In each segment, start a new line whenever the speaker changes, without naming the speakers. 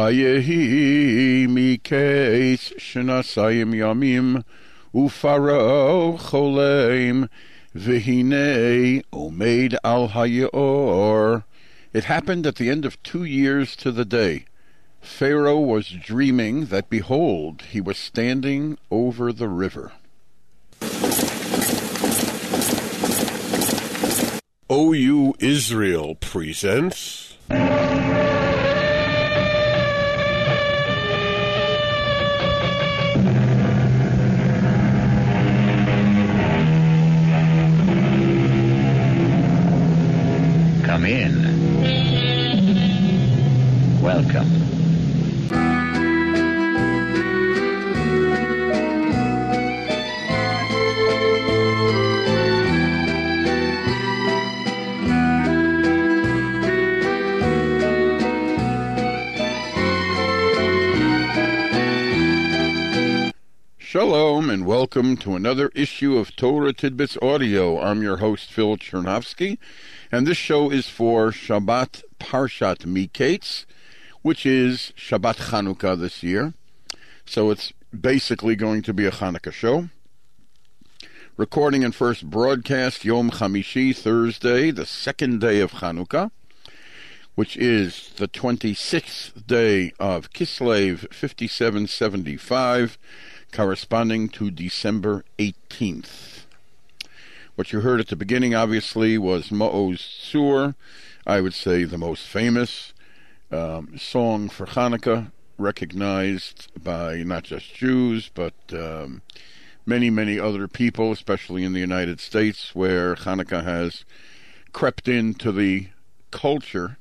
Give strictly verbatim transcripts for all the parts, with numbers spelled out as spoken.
Vayehi mikeis shenasayim yamim ufaro choleim v'hinei omeid al hayor. It happened at the end of two years to the day. Pharaoh was dreaming that, behold, he was standing over the river.
O U Israel presents
Come in. Welcome.
Shalom and welcome to another issue of Torah Tidbits Audio. I'm your host, Phil Chernovsky, and this show is for Shabbat Parshat Miketz, which is Shabbat Chanukah this year. So it's basically going to be a Chanukah show. Recording and first broadcast Yom Chamishi, Thursday, the second day of Chanukah, which is the twenty-sixth day of Kislev fifty-seven seventy-five, corresponding to December eighteenth. What you heard at the beginning, obviously, was Maoz Tzur, I would say the most famous um, song for Hanukkah, recognized by not just Jews, but um, many, many other people, especially in the United States, where Hanukkah has crept into the culture.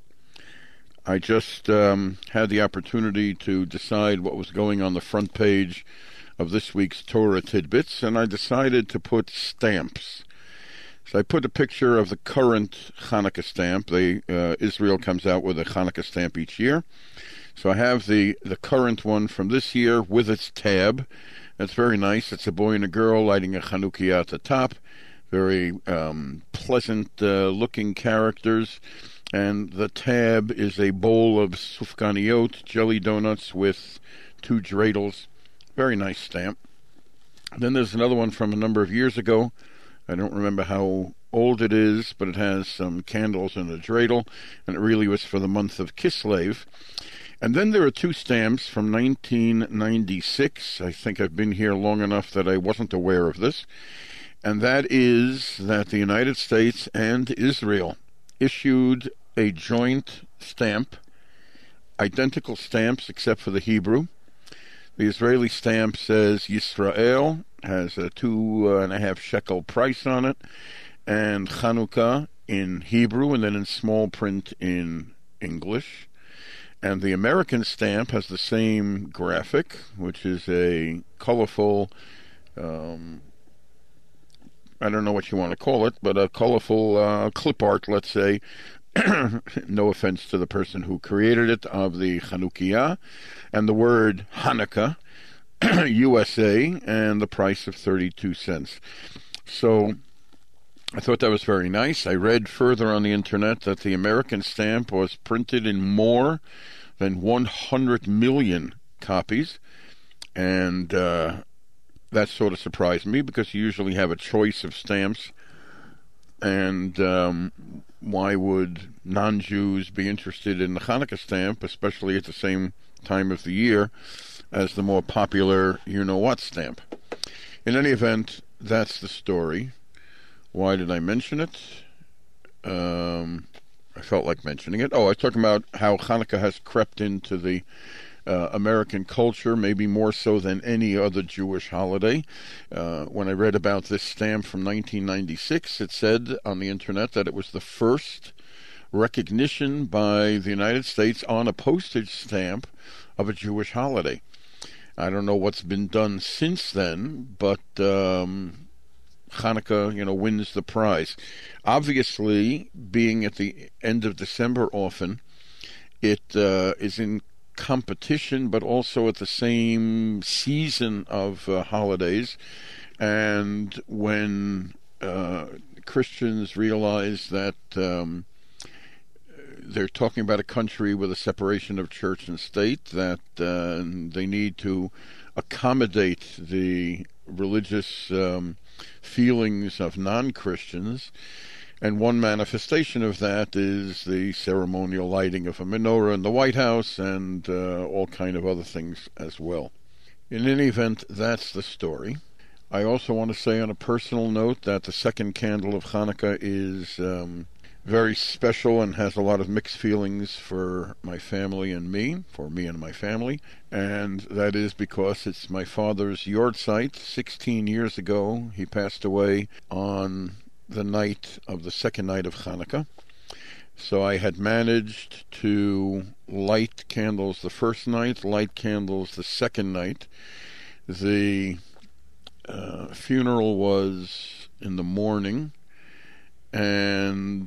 I just um, had the opportunity to decide what was going on the front page of this week's Torah Tidbits, and I decided to put stamps. So I put a picture of the current Hanukkah stamp. They, uh, Israel comes out with a Hanukkah stamp each year. So I have the, the current one from this year with its tab. It's very nice. It's a boy and a girl lighting a Chanukiah at the top. Very um, pleasant uh, looking characters. And the tab is a bowl of sufganiyot, jelly donuts with two dreidels. Very nice stamp. Then there's another one from a number of years ago. I don't remember how old it is, but it has some candles and a dreidel, and it really was for the month of Kislev. And then there are two stamps from nineteen ninety-six. I think I've been here long enough that I wasn't aware of this. And that is that the United States and Israel issued a joint stamp, identical stamps except for the Hebrew. The Israeli stamp says Yisrael, has a two and a half shekel price on it, and Chanukah in Hebrew, and then in small print in English. And the American stamp has the same graphic, which is a colorful, um, I don't know what you want to call it, but a colorful uh, clip art, let's say, no offense to the person who created it, of the Chanukiah, and the word Hanukkah, U S A, and the price of thirty-two cents. So I thought that was very nice. I read further on the internet that the American stamp was printed in more than one hundred million copies, and uh, that sort of surprised me, because you usually have a choice of stamps, and um, why would non-Jews be interested in the Hanukkah stamp, especially at the same time of the year as the more popular you-know-what stamp? In any event, that's the story. Why did I mention it? Um, I felt like mentioning it. Oh, I was talking about how Hanukkah has crept into the uh, American culture, maybe more so than any other Jewish holiday. Uh, when I read about this stamp from nineteen ninety-six, it said on the internet that it was the first recognition by the United States on a postage stamp of a Jewish holiday. I don't know what's been done since then, but um, Hanukkah, you know, wins the prize. Obviously, being at the end of December often, it uh, is in competition, but also at the same season of uh, holidays. And when uh, Christians realize that um, they're talking about a country with a separation of church and state, that uh, they need to accommodate the religious um, feelings of non-Christians. And one manifestation of that is the ceremonial lighting of a menorah in the White House, and uh, all kind of other things as well. In any event, that's the story. I also want to say on a personal note that the second candle of Hanukkah is um, very special and has a lot of mixed feelings for my family and me, for me and my family. And that is because it's my father's yahrzeit. sixteen years ago, he passed away on the night of the second night of Hanukkah. So I had managed to light candles the first night, light candles the second night. The uh, funeral was in the morning, and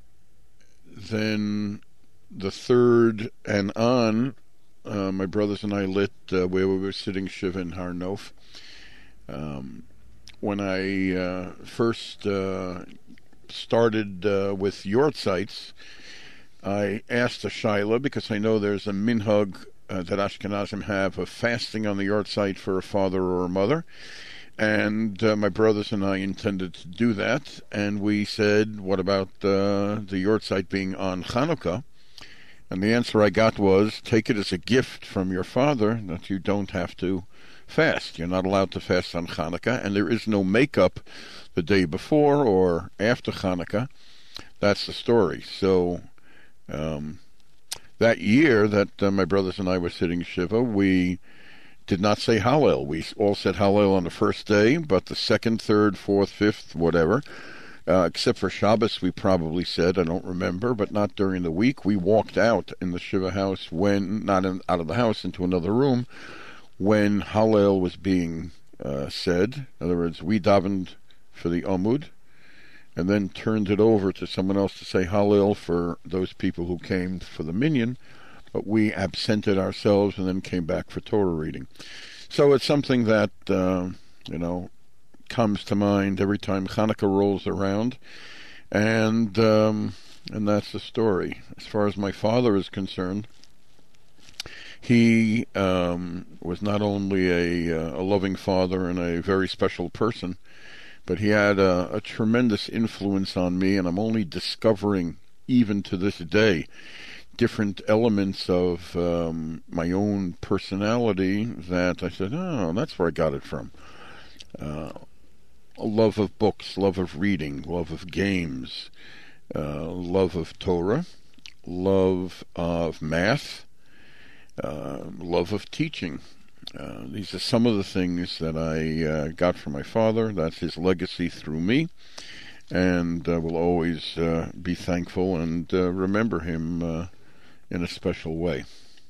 then the third and on, uh, my brothers and I lit uh, where we were sitting Shiva in Har Nof. Um, when I uh, first uh, started uh, with yahrzeits, I asked a shaila, because I know there's a minhag uh, that Ashkenazim have of fasting on the yahrzeit for a father or a mother. And uh, my brothers and I intended to do that, and we said, what about uh, the yahrzeit being on Hanukkah? And the answer I got was, take it as a gift from your father that you don't have to fast. You're not allowed to fast on Hanukkah, and there is no makeup the day before or after Hanukkah. That's the story. So um, that year that uh, my brothers and I were sitting Shiva, we did not say Hallel. We all said Hallel on the first day, but the second, third, fourth, fifth, whatever, uh, except for Shabbos, we probably said, I don't remember, but not during the week. We walked out in the Shiva house when, not in, out of the house, into another room, when Hallel was being uh, said. In other words, we davened for the Amud, and then turned it over to someone else to say Hallel for those people who came for the minyan, but we absented ourselves and then came back for Torah reading. So it's something that, uh, you know, comes to mind every time Hanukkah rolls around, and um, and that's the story. As far as my father is concerned, he um, was not only a, uh, a loving father and a very special person, but he had a, a tremendous influence on me, and I'm only discovering, even to this day, different elements of um, my own personality that I said, oh, that's where I got it from. Uh, a love of books, love of reading, love of games, uh, love of Torah, love of math, uh, love of teaching. Uh, these are some of the things that I uh, got from my father. That's his legacy through me, and uh, will always uh, be thankful and uh, remember him uh, in a special way.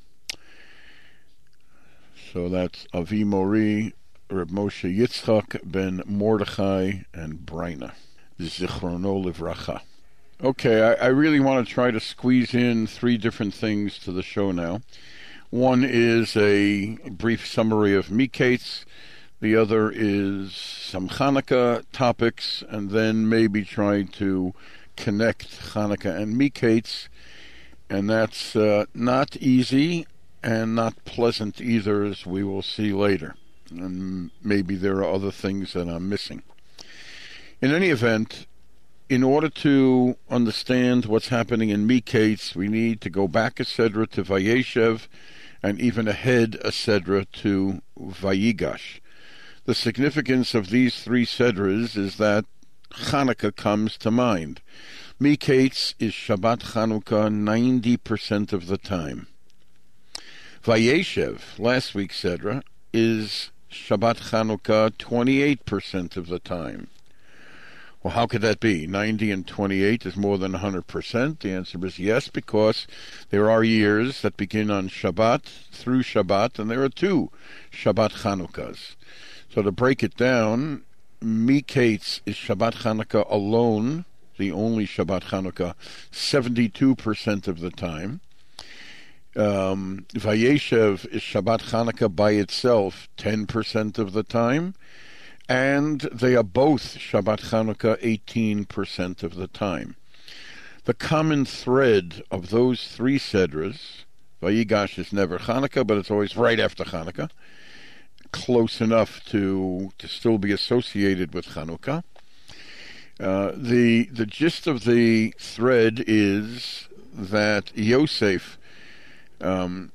So that's Avi Mori, Reb Moshe Yitzchak ben Mordechai and Breina, Zichrono Livracha. Okay, I, I really want to try to squeeze in three different things to the show now. One is a brief summary of Miketz, the other is some Hanukkah topics, and then maybe try to connect Hanukkah and Miketz. And that's uh, not easy and not pleasant either, as we will see later. And maybe there are other things that I'm missing. In any event, in order to understand what's happening in Miketz, we need to go back a Sedra to Vayeshev, and even ahead a Sedra to Vayigash. The significance of these three Sedras is that Hanukkah comes to mind. Miketz is Shabbat Chanukah ninety percent of the time. Vayeshev, last week's Sedra, is Shabbat Chanukah twenty-eight percent of the time. Well, how could that be? ninety and twenty-eight is more than one hundred percent. The answer is yes, because there are years that begin on Shabbat through Shabbat, and there are two Shabbat Chanukas. So to break it down, Miketz is Shabbat Chanukah alone, the only Shabbat Chanukah, seventy-two percent of the time. Um, Vayeshev is Shabbat Chanukah by itself, ten percent of the time. And they are both Shabbat Chanukah eighteen percent of the time. The common thread of those three Sedras, Vayigash is never Hanukkah, but it's always right after Hanukkah, close enough to to still be associated with Hanukkah. Uh, the the gist of the thread is that Yosef um,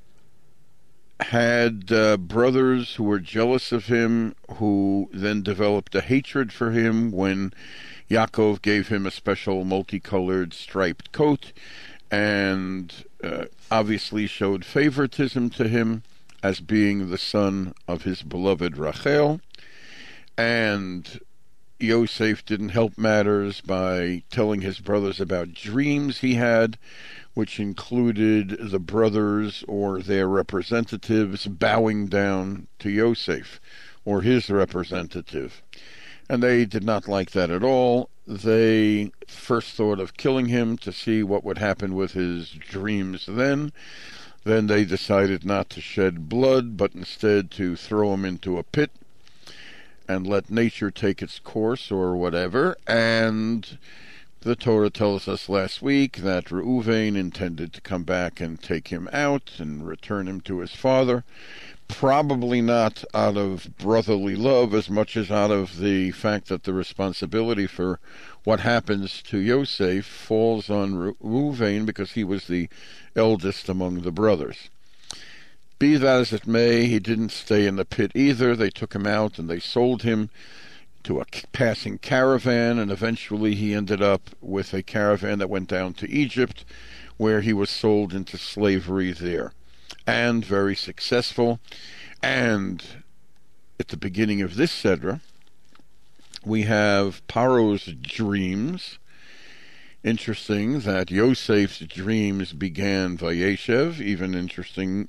had uh, brothers who were jealous of him, who then developed a hatred for him when Yaakov gave him a special multicolored striped coat, and uh, obviously showed favoritism to him as being the son of his beloved Rachel. And Yosef didn't help matters by telling his brothers about dreams he had, which included the brothers or their representatives bowing down to Yosef, or his representative. And they did not like that at all. They first thought of killing him to see what would happen with his dreams then. Then they decided not to shed blood, but instead to throw him into a pit and let nature take its course or whatever. And the Torah tells us last week that Reuven intended to come back and take him out and return him to his father, probably not out of brotherly love as much as out of the fact that the responsibility for what happens to Yosef falls on Reuven because he was the eldest among the brothers. Be that as it may, he didn't stay in the pit either. They took him out and they sold him to a passing caravan, and eventually he ended up with a caravan that went down to Egypt, where he was sold into slavery there, and very successful. And at the beginning of this Sedra, we have Paro's dreams. Interesting that Yosef's dreams began Vayeshev. Even interesting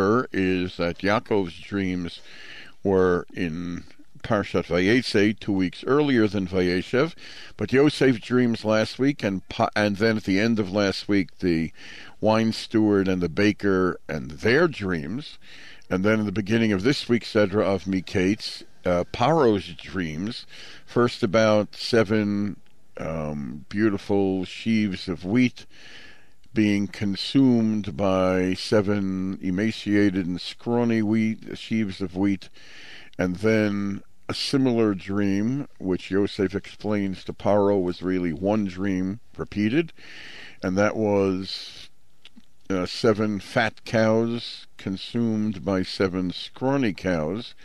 is that Yaakov's dreams were in Parshat Vayetze two weeks earlier than Vayeshev, but Yosef's dreams last week, and and then at the end of last week, the wine steward and the baker and their dreams, and then in the beginning of this week's Sedra of Miketz, uh, Paro's dreams, first about seven um, beautiful sheaves of wheat being consumed by seven emaciated and scrawny wheat, sheaves of wheat, and then a similar dream, which Yosef explains to Paro was really one dream repeated, and that was uh, seven fat cows consumed by seven scrawny cows,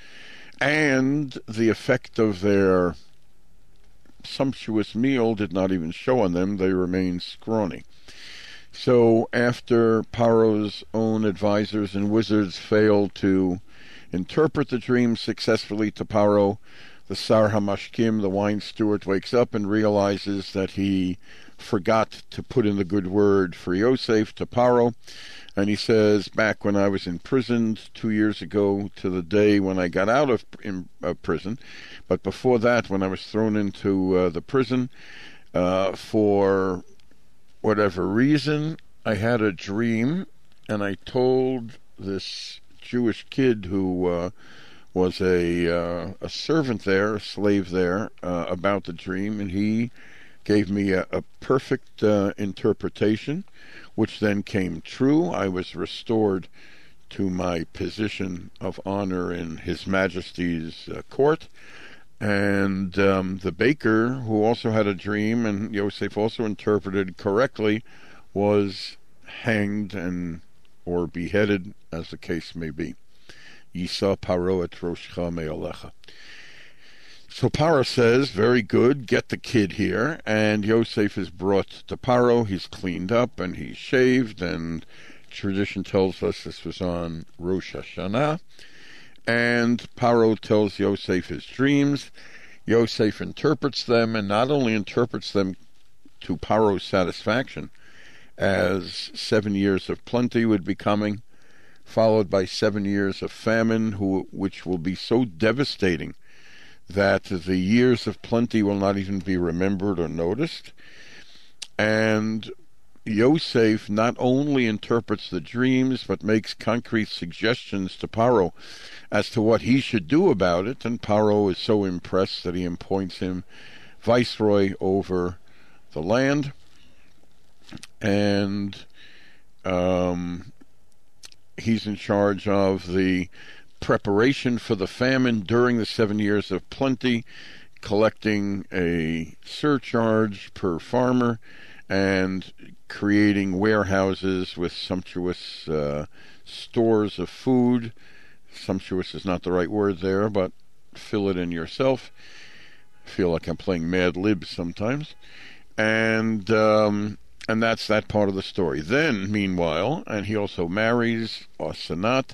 and the effect of their sumptuous meal did not even show on them. They remained scrawny. So after Paro's own advisors and wizards failed to interpret the dream successfully to Paro, the Sar HaMashkim, the wine steward, wakes up and realizes that he forgot to put in the good word for Yosef to Paro. And he says, back when I was imprisoned two years ago to the day when I got out of in, uh, prison, but before that, when I was thrown into uh, the prison, uh, for whatever reason, I had a dream, and I told this Jewish kid who uh, was a uh, a servant there, a slave there, uh, about the dream, and he gave me a, a perfect uh, interpretation, which then came true. I was restored to my position of honor in His Majesty's uh, court. And um, the baker, who also had a dream, and Yosef also interpreted correctly, was hanged and or beheaded, as the case may be. Yisa Paro et roshcha me'alecha. So Paro says, very good, get the kid here, and Yosef is brought to Paro. He's cleaned up and he's shaved, and tradition tells us this was on Rosh Hashanah. And Paro tells Yosef his dreams. Yosef interprets them, and not only interprets them to Paro's satisfaction, as seven years of plenty would be coming, followed by seven years of famine, who, which will be so devastating that the years of plenty will not even be remembered or noticed. And Yosef not only interprets the dreams, but makes concrete suggestions to Paro as to what he should do about it, and Paro is so impressed that he appoints him viceroy over the land. and um, he's in charge of the preparation for the famine during the seven years of plenty, collecting a surcharge per farmer and creating warehouses with sumptuous uh, stores of food. Sumptuous is not the right word there, but fill it in yourself. I feel like I'm playing Mad Libs sometimes. And um, and that's that part of the story. Then, meanwhile, and he also marries Asenat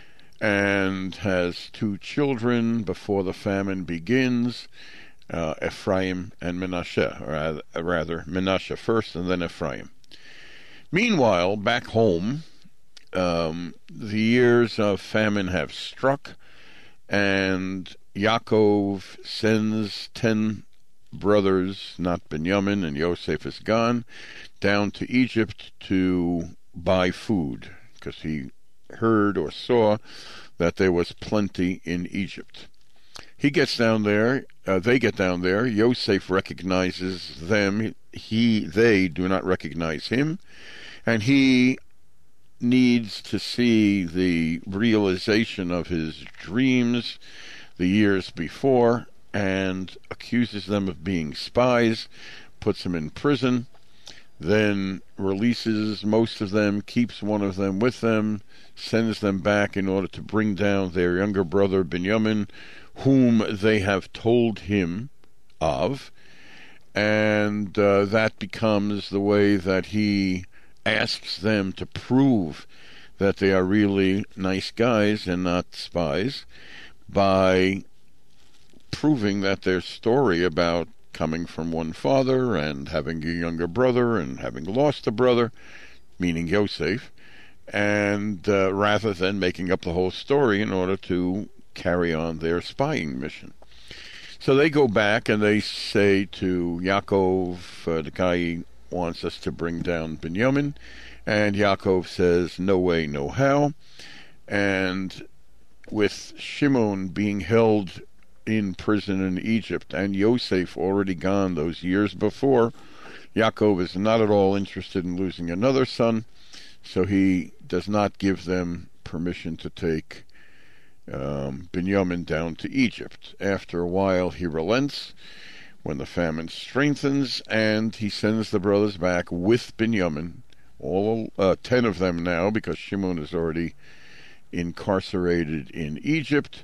and has two children before the famine begins, uh, Ephraim and Menashe, or rather Menashe first and then Ephraim. Meanwhile, back home, um, the years of famine have struck, and Yaakov sends ten brothers, not Binyamin, and Yosef is gone, down to Egypt to buy food, because he heard or saw that there was plenty in Egypt. He gets down there, uh, they get down there, Yosef recognizes them, he, they do not recognize him, and he needs to see the realization of his dreams the years before, and accuses them of being spies, puts them in prison, then releases most of them, keeps one of them with them, sends them back in order to bring down their younger brother Binyamin, whom they have told him of, and uh, that becomes the way that he asks them to prove that they are really nice guys and not spies, by proving that their story about coming from one father and having a younger brother and having lost a brother, meaning Yosef, and uh, rather than making up the whole story in order to carry on their spying mission. So they go back and they say to Yaakov, uh, the guy wants us to bring down Binyamin, and Yaakov says, no way, no how. And with Shimon being held in prison in Egypt and Yosef already gone those years before, Yaakov is not at all interested in losing another son, so he does not give them permission to take um, Binyamin down to Egypt. After a while he relents when the famine strengthens, and he sends the brothers back with Binyamin, all uh, ten of them now, because Shimon is already incarcerated in Egypt,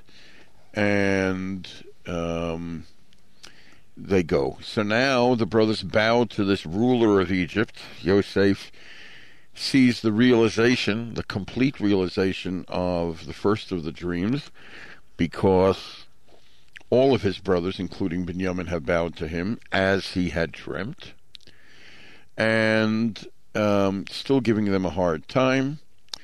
and um, they go. So now the brothers bow to this ruler of Egypt. Yosef sees the realization, the complete realization of the first of the dreams, because all of his brothers, including Binyamin, have bowed to him as he had dreamt, and um, still giving them a hard time.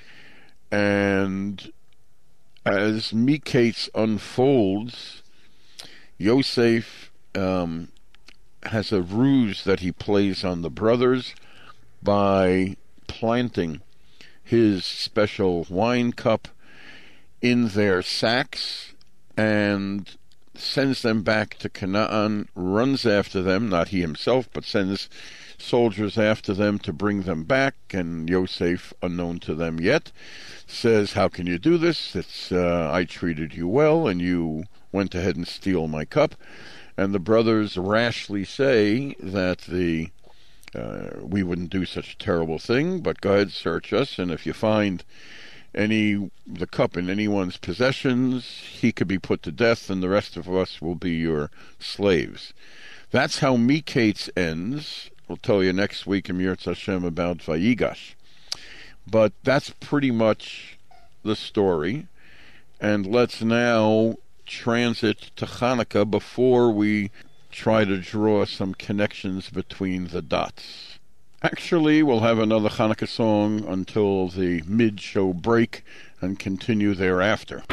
And as Miketz unfolds, Yosef um, has a ruse that he plays on the brothers by planting his special wine cup in their sacks and sends them back to Canaan, runs after them, not he himself, but sends soldiers after them to bring them back, and Yosef, unknown to them yet, says, how can you do this? It's uh, I treated you well, and you went ahead and steal my cup. And the brothers rashly say that the uh, we wouldn't do such a terrible thing, but go ahead, search us, and if you find any the cup in anyone's possessions, he could be put to death, and the rest of us will be your slaves. That's how Miketz ends. We'll tell you next week in Mirz Hashem about Vayigash. But that's pretty much the story. And let's now transit to Hanukkah before we try to draw some connections between the dots. Actually, we'll have another Hanukkah song until the mid-show break and continue thereafter.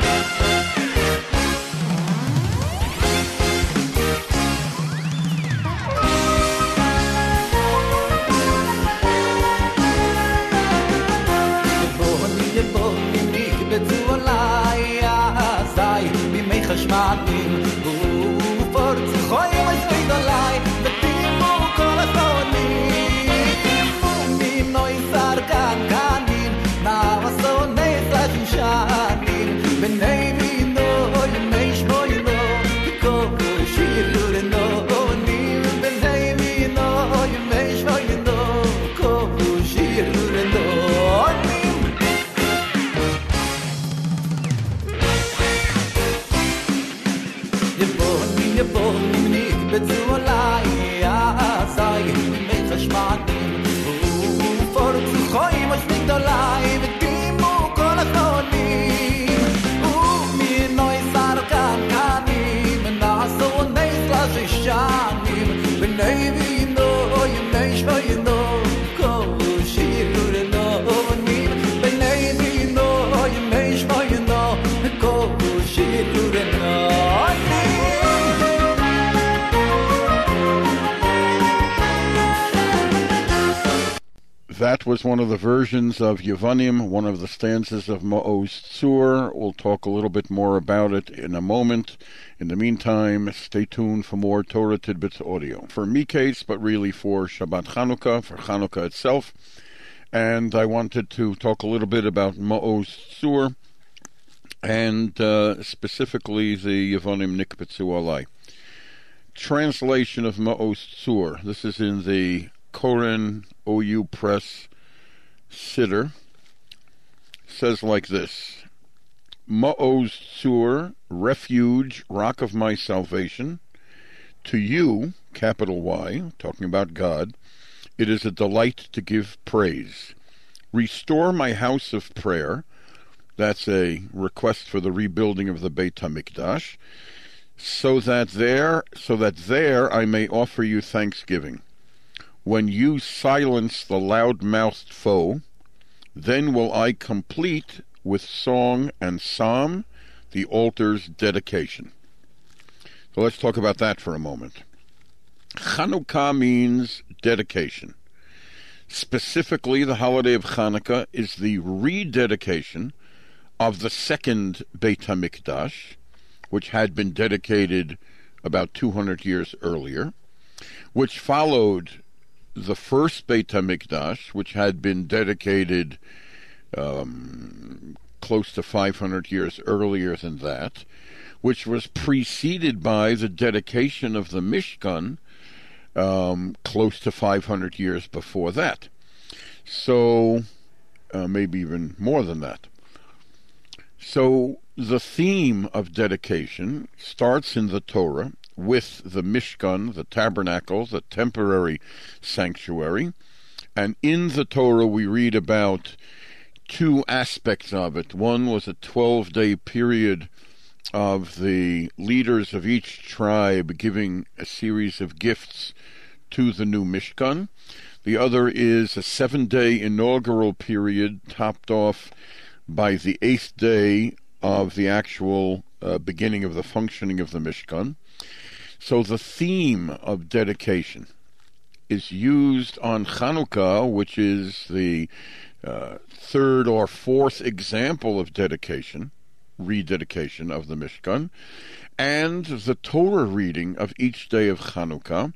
Ufort khoy was ey dolay, the people call us only.
That was one of the versions of Yevanim, one of the stanzas of Maoz Tzur. We'll talk a little bit more about it in a moment. In the meantime, stay tuned for more Torah Tidbits audio. For Miketz, but really for Shabbat Chanukah, for Chanukah itself. And I wanted to talk a little bit about Maoz Tzur, and uh, specifically the Yevanim Nikbetzu Alai. Translation of Maoz Tzur. This is in the Koren O U Press Siddur. Says like this: Maoz Tzur, refuge, rock of my salvation, to you, capital Y, talking about God, it is a delight to give praise. Restore my house of prayer. That's a request for the rebuilding of the Beit HaMikdash, so that there, so that there I may offer you thanksgiving. When you silence the loud-mouthed foe, then will I complete with song and psalm the altar's dedication. So let's talk about that for a moment. Chanukah means dedication. Specifically, the holiday of Chanukah is the rededication of the second Beit HaMikdash, which had been dedicated about two hundred years earlier, which followed the first Beit HaMikdash, which had been dedicated um, close to five hundred years earlier than that, which was preceded by the dedication of the Mishkan um, close to five hundred years before that. So, uh, maybe even more than that. So, the theme of dedication starts in the Torah with the Mishkan, the tabernacle, the temporary sanctuary. And in the Torah we read about two aspects of it. One was a twelve-day period of the leaders of each tribe giving a series of gifts to the new Mishkan. The other is a seven-day inaugural period topped off by the eighth day of the actual uh, beginning of the functioning of the Mishkan. So the theme of dedication is used on Chanukah, which is the uh, third or fourth example of dedication, rededication of the Mishkan, and the Torah reading of each day of Chanukah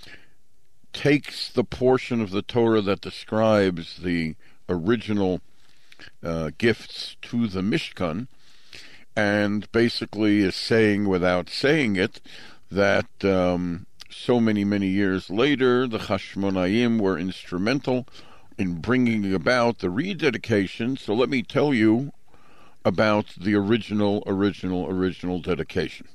takes the portion of the Torah that describes the original uh, gifts to the Mishkan, and basically is saying, without saying it, that um, so many, many years later, the Hashmonaim were instrumental in bringing about the rededication. So let me tell you about the original, original, original dedication.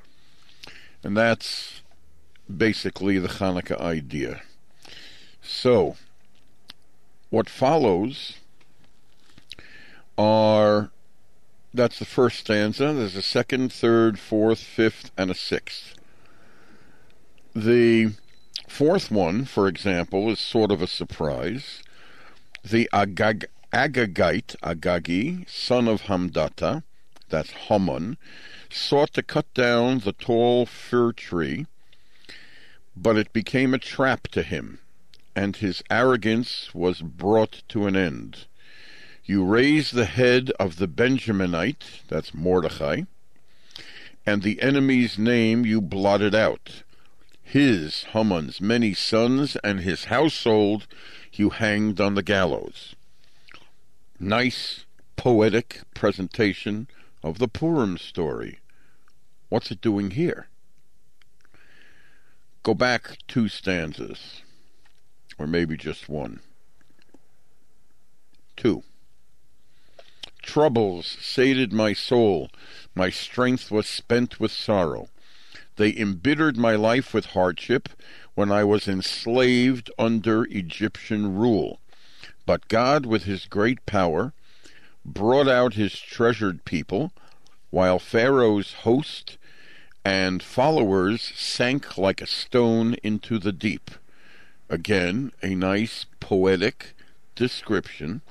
And that's basically the Hanukkah idea. So, what follows are, that's the first stanza. There's a second, third, fourth, fifth, and a sixth. The fourth one, for example, is sort of a surprise. The Agag, Agagite, Agagi, son of Hamdata, that's Haman, sought to cut down the tall fir tree, but it became a trap to him, and his arrogance was brought to an end. You raise the head of the Benjaminite, that's Mordechai, and the enemy's name you blotted out. His, Haman's, many sons and his household you hanged on the gallows. Nice, poetic presentation of the Purim story. What's it doing here? Go back two stanzas, or maybe just one. Two. Troubles sated my soul, my strength was spent with sorrow. They embittered my life with hardship when I was enslaved under Egyptian rule. But God, with his great power, brought out his treasured people, while Pharaoh's host and followers sank like a stone into the deep. Again, a nice poetic description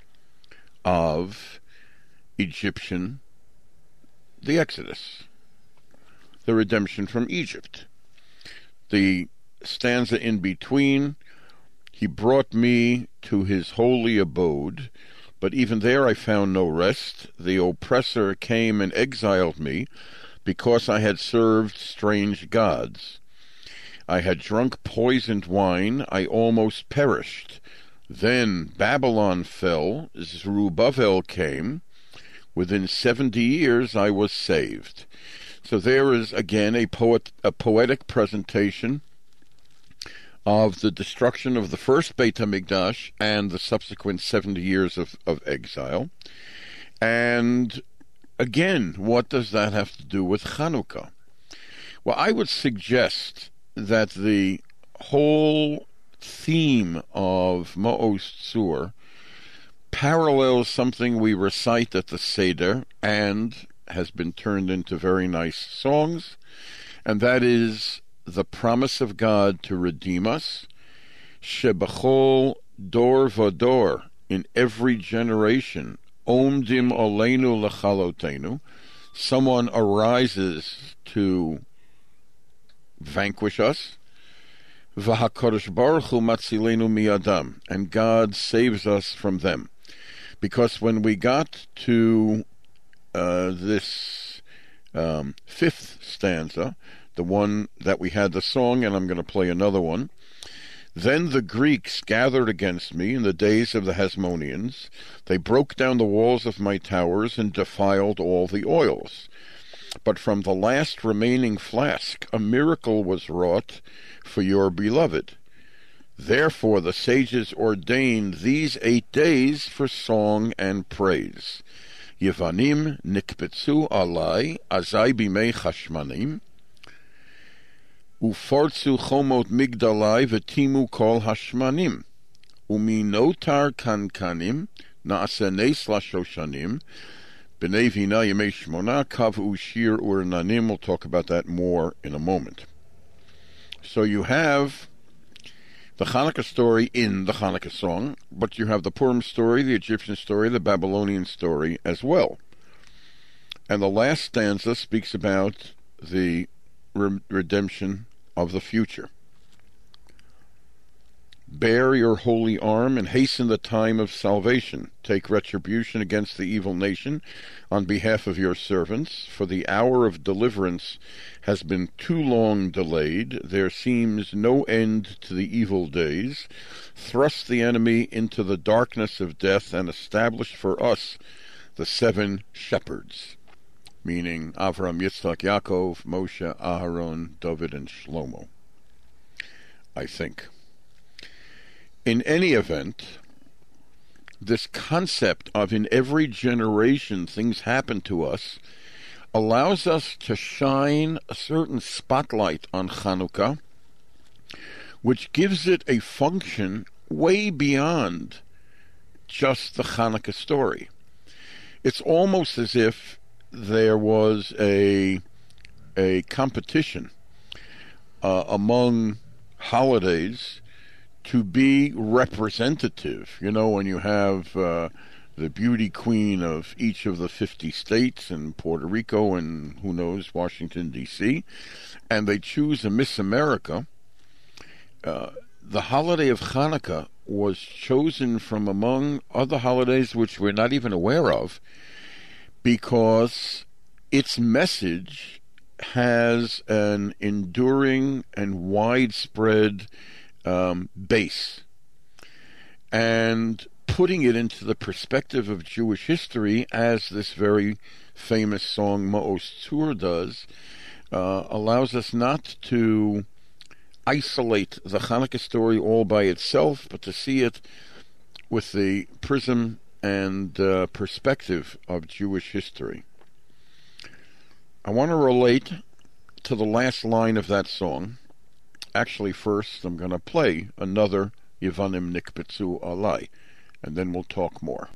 of Egyptian, the Exodus, the redemption from Egypt. The stanza in between, he brought me to his holy abode, but even there I found no rest. The oppressor came and exiled me, because I had served strange gods. I had drunk poisoned wine, I almost perished. Then Babylon fell, Zerubbabel came. Within seventy years I was saved. So there is again a poet, a poetic presentation of the destruction of the first Beit HaMikdash and the subsequent seventy years of, of exile. And again, what does that have to do with Chanukah? Well, I would suggest that the whole theme of Maoz Tzur parallels something we recite at the Seder and has been turned into very nice songs, and that is the promise of God to redeem us. Shebachol dor vador, in every generation, omdim oleinu lechalotenu, someone arises to vanquish us. V'hakodesh baruch hu matzilenu miyadam, and God saves us from them. Because when we got to uh, this um, fifth stanza, the one that we had the song, and I'm going to play another one. Then the Greeks gathered against me in the days of the Hasmoneans. They broke down the walls of my towers and defiled all the oils. But from the last remaining flask a miracle was wrought for your beloved. Therefore the sages ordained these eight days for song and praise. Yevanim nikbetzu alai azai bimei chashmanim, ufortzu chomot migdalai v'timu kol hashmanim, uminotar kankanim naase nes lashoshanim, b'nei vina yemei shmona kavu shir urnanim. We'll talk about that more in a moment. So you have the Hanukkah story in the Hanukkah song, but you have the Purim story, the Egyptian story, the Babylonian story as well. And the last stanza speaks about the re- redemption of the future. Bear your holy arm and hasten the time of salvation. Take retribution against the evil nation on behalf of your servants, for the hour of deliverance has been too long delayed. There seems no end to the evil days. Thrust the enemy into the darkness of death and establish for us the seven shepherds, meaning Avram, Yitzchak, Yaakov, Moshe, Aharon, David, and Shlomo, I think. In any event, this concept of in every generation things happen to us allows us to shine a certain spotlight on Chanukah, which gives it a function way beyond just the Chanukah story. It's almost as if there was a, a competition uh, among holidays to be representative. You know, when you have uh, the beauty queen of each of the fifty states and Puerto Rico and, who knows, Washington, D C, and they choose a Miss America, uh, the holiday of Hanukkah was chosen from among other holidays which we're not even aware of, because its message has an enduring and widespread Um, base, and putting it into the perspective of Jewish history, as this very famous song Maoz Tzur does, uh, allows us not to isolate the Hanukkah story all by itself, but to see it with the prism and uh, perspective of Jewish history. I want to relate to the last line of that song. Actually, first, I'm going to play another Yevanim Nikbetzu Alai, and then we'll talk more.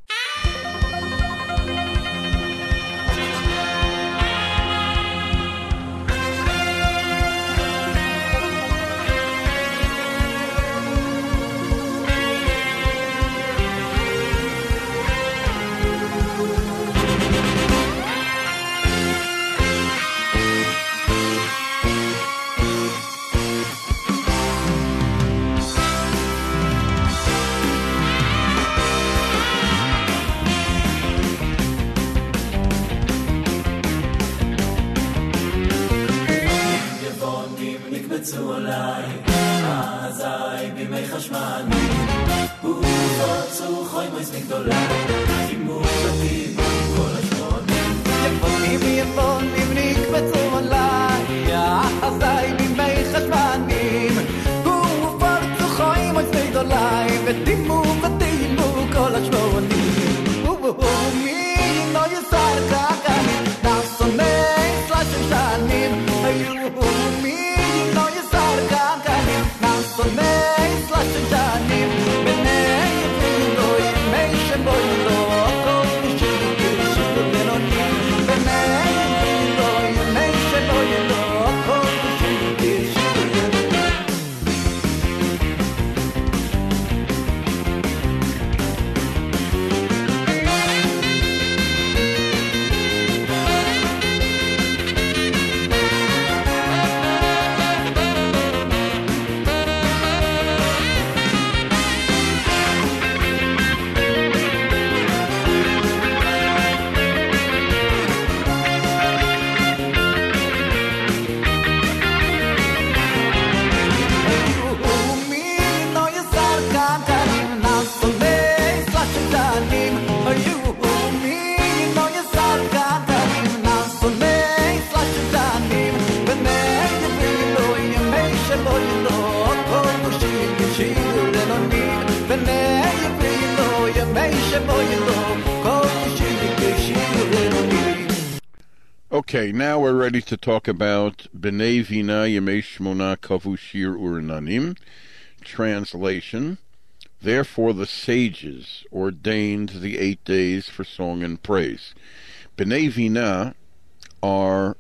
Okay, now we're ready to talk about B'nai Vina Yemei Shmona Kavu Shir Urinanim. Translation: Therefore the sages ordained the eight days for song and praise. B'nai Vina are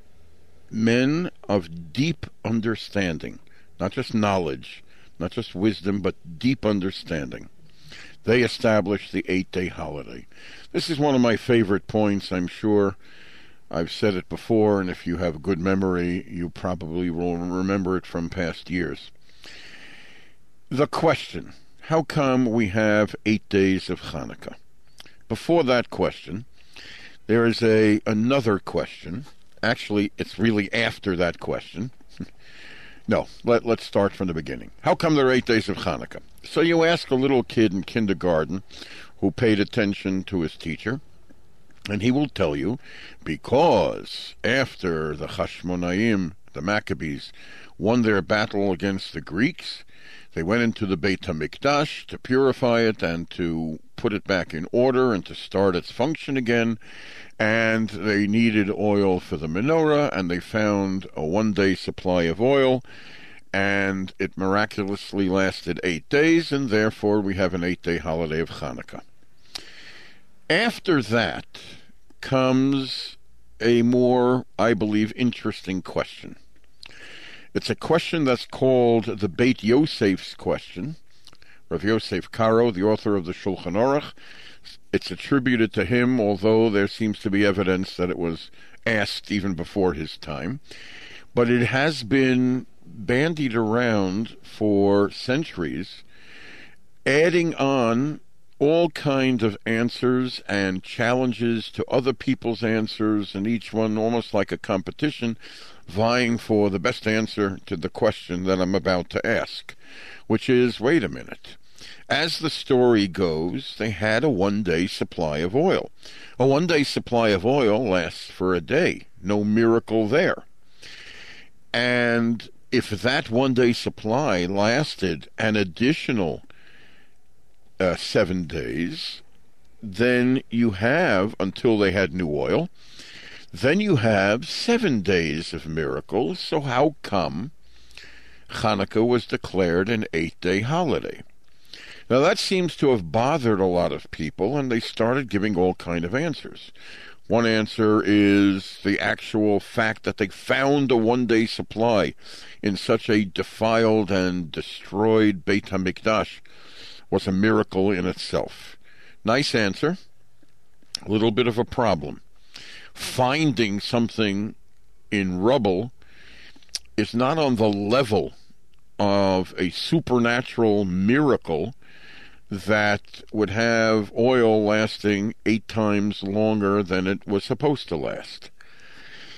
men of deep understanding, not just knowledge, not just wisdom, but deep understanding. They established the eight-day holiday. This is one of my favorite points. I'm sure I've said it before, and if you have good memory, you probably will remember it from past years. The question: how come we have eight days of Hanukkah? Before that question, there is a another question. Actually, it's really after that question. No, let, let's start from the beginning. How come there are eight days of Hanukkah? So you ask a little kid in kindergarten who paid attention to his teacher, and he will tell you, because after the Hashmonaim, the Maccabees, won their battle against the Greeks, they went into the Beit HaMikdash to purify it and to put it back in order and to start its function again, and they needed oil for the menorah, and they found a one-day supply of oil, and it miraculously lasted eight days, and therefore we have an eight-day holiday of Hanukkah. After that comes a more, I believe, interesting question. It's a question that's called the Beit Yosef's question. Rav Yosef Karo, the author of the Shulchan Aruch, it's attributed to him, although there seems to be evidence that it was asked even before his time. But it has been bandied around for centuries, adding on all kinds of answers and challenges to other people's answers, and each one almost like a competition, vying for the best answer to the question that I'm about to ask, which is, wait a minute. As the story goes, they had a one-day supply of oil. A one-day supply of oil lasts for a day. No miracle there. And if that one-day supply lasted an additional Uh, seven days, then you have, until they had new oil, then you have seven days of miracles. So how come Hanukkah was declared an eight-day holiday? Now that seems to have bothered a lot of people, and they started giving all kind of answers. One answer is the actual fact that they found a one-day supply in such a defiled and destroyed Beit HaMikdash was a miracle in itself. Nice answer. A little bit of a problem. Finding something in rubble is not on the level of a supernatural miracle that would have oil lasting eight times longer than it was supposed to last.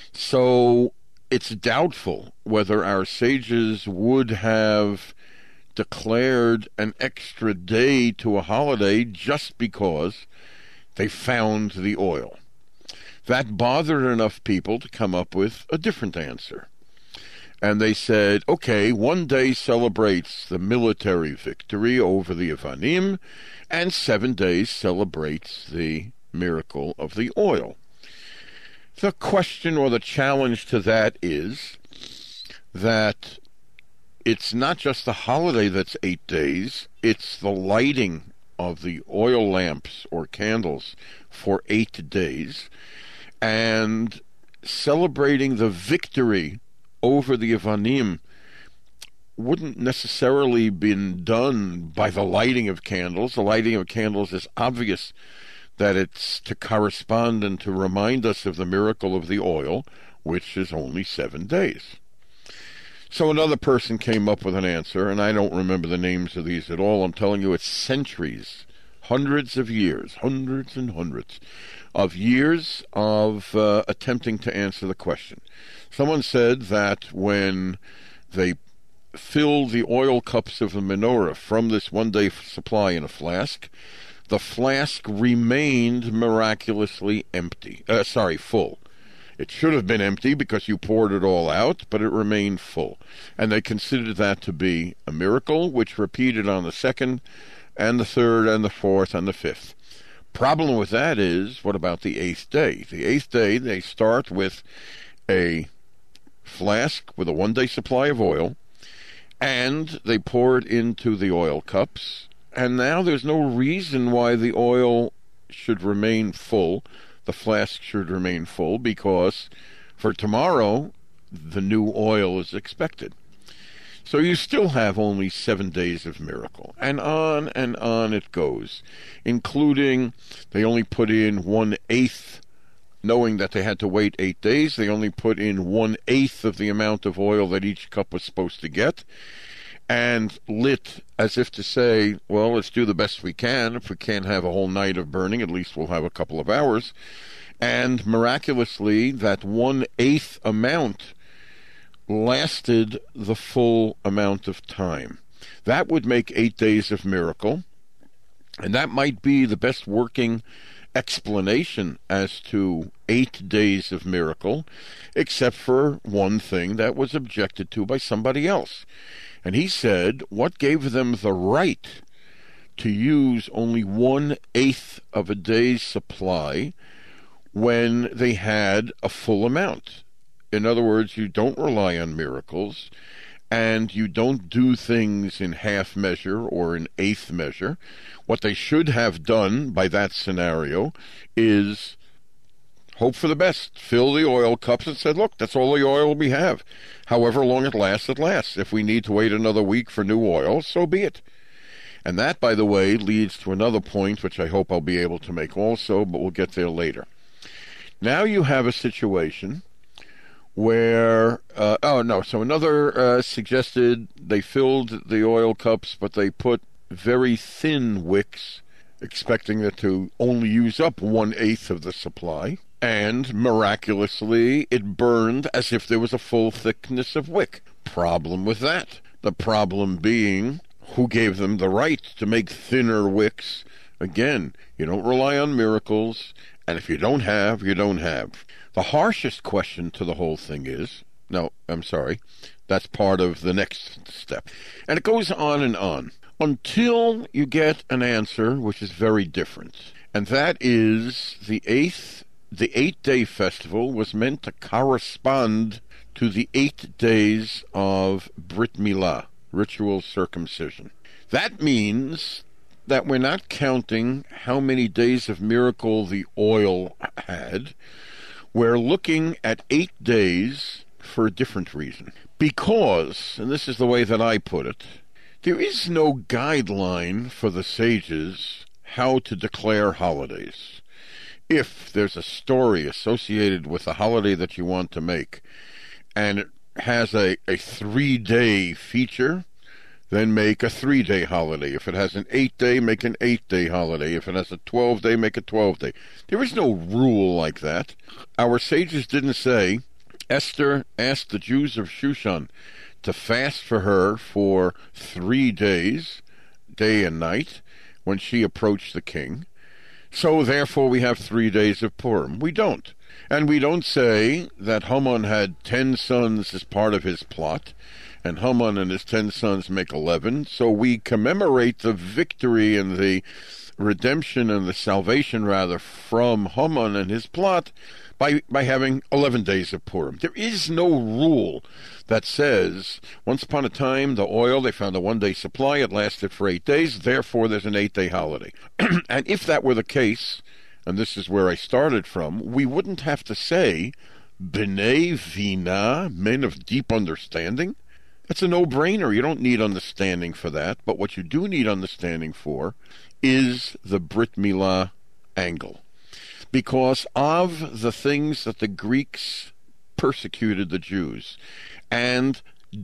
So it's doubtful whether our sages would have declared an extra day to a holiday just because they found the oil. That bothered enough people to come up with a different answer. And they said, okay, one day celebrates the military victory over the Avanim, and seven days celebrates the miracle of the oil. The question or the challenge to that is that it's not just the holiday that's eight days, it's the lighting of the oil lamps or candles for eight days, and celebrating the victory over the Avanim wouldn't necessarily been done by the lighting of candles. The lighting of candles is obvious that it's to correspond and to remind us of the miracle of the oil, which is only seven days. So another person came up with an answer, and I don't remember the names of these at all. I'm telling you, it's centuries, hundreds of years, hundreds and hundreds of years of uh, attempting to answer the question. Someone said that when they filled the oil cups of the menorah from this one-day supply in a flask, the flask remained miraculously empty. Uh, sorry, full. It should have been empty because you poured it all out, but it remained full. And they considered that to be a miracle, which repeated on the second, and the third, and the fourth, and the fifth. Problem with that is, what about the eighth day? The eighth day, they start with a flask with a one-day supply of oil, and they pour it into the oil cups, and now there's no reason why the oil should remain full, the flask should remain full, because for tomorrow, the new oil is expected. So you still have only seven days of miracle, and on and on it goes, including they only put in one-eighth, knowing that they had to wait eight days, they only put in one-eighth of the amount of oil that each cup was supposed to get, and lit as if to say, well, let's do the best we can. If we can't have a whole night of burning, at least we'll have a couple of hours. And miraculously, that one-eighth amount lasted the full amount of time. That would make eight days of miracle, and that might be the best working explanation as to eight days of miracle, except for one thing that was objected to by somebody else. And he said, what gave them the right to use only one-eighth of a day's supply when they had a full amount? In other words, you don't rely on miracles, and you don't do things in half measure or in eighth measure. What they should have done by that scenario is hope for the best, fill the oil cups, and said, look, that's all the oil we have. However long it lasts, it lasts. If we need to wait another week for new oil, so be it. And that, by the way, leads to another point, which I hope I'll be able to make also, but we'll get there later. Now you have a situation where, uh, oh no, so another uh, suggested they filled the oil cups, but they put very thin wicks, expecting it to only use up one-eighth of the supply, and miraculously it burned as if there was a full thickness of wick. Problem with that. The problem being, who gave them the right to make thinner wicks? Again, you don't rely on miracles, and if you don't have, you don't have. The harshest question to the whole thing is, no, I'm sorry, that's part of the next step. And it goes on and on until you get an answer which is very different. And that is the eighth, the eight-day festival was meant to correspond to the eight days of Brit Milah, ritual circumcision. That means that we're not counting how many days of miracle the oil had. We're looking at eight days for a different reason. Because, and this is the way that I put it, there is no guideline for the sages how to declare holidays. If there's a story associated with the holiday that you want to make, and it has a, a three-day feature, then make a three-day holiday. If it has an eight-day, make an eight-day holiday. If it has a twelve-day, make a twelve-day. There is no rule like that. Our sages didn't say, Esther asked the Jews of Shushan to fast for her for three days, day and night, when she approached the king. So therefore we have three days of Purim. We don't. And we don't say that Haman had ten sons as part of his plot, and Haman and his ten sons make eleven. So we commemorate the victory and the redemption and the salvation, rather, from Haman and his plot by by having eleven days of Purim. There is no rule that says, once upon a time, the oil, they found a one-day supply, it lasted for eight days, therefore there's an eight-day holiday. And if that were the case, and this is where I started from, we wouldn't have to say, B'nai Vina, men of deep understanding. That's a no-brainer. You don't need understanding for that, but what you do need understanding for is the Brit Milah angle. Because of the things that the Greeks persecuted the Jews and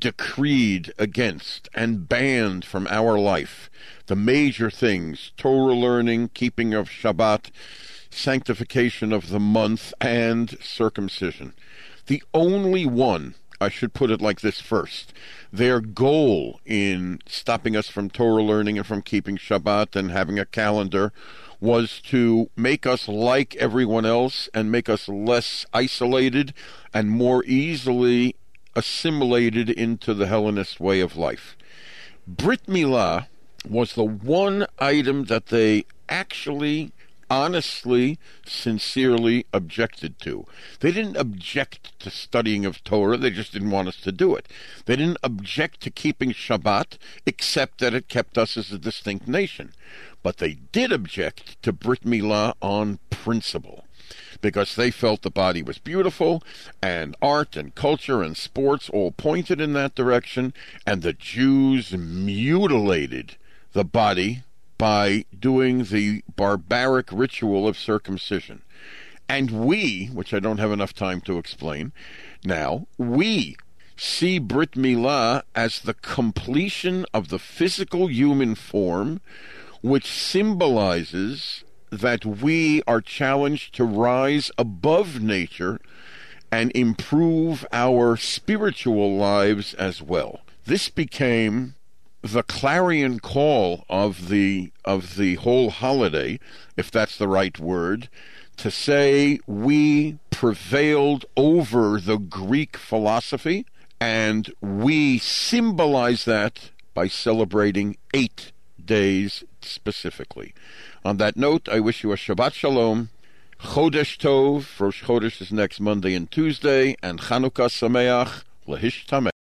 decreed against and banned from our life, the major things, Torah learning, keeping of Shabbat, sanctification of the month, and circumcision. The only one, I should put it like this first, their goal in stopping us from Torah learning and from keeping Shabbat and having a calendar was to make us like everyone else and make us less isolated and more easily assimilated into the Hellenist way of life. Brit Milah was the one item that they actually, honestly, sincerely objected to. They didn't object to studying of Torah, they just didn't want us to do it. They didn't object to keeping Shabbat, except that it kept us as a distinct nation. But they did object to Brit Milah on principle, because they felt the body was beautiful, and art and culture and sports all pointed in that direction, and the Jews mutilated the body by doing the barbaric ritual of circumcision. And we, which I don't have enough time to explain now, we see Brit Milah as the completion of the physical human form, which symbolizes that we are challenged to rise above nature and improve our spiritual lives as well. This became the clarion call of the of the whole holiday, if that's the right word, to say we prevailed over the Greek philosophy, and we symbolize that by celebrating eight days specifically. On that note, I wish you a Shabbat Shalom, Chodesh Tov, Rosh Chodesh is next Monday and Tuesday, and Chanukah Sameach, Lahishtameh.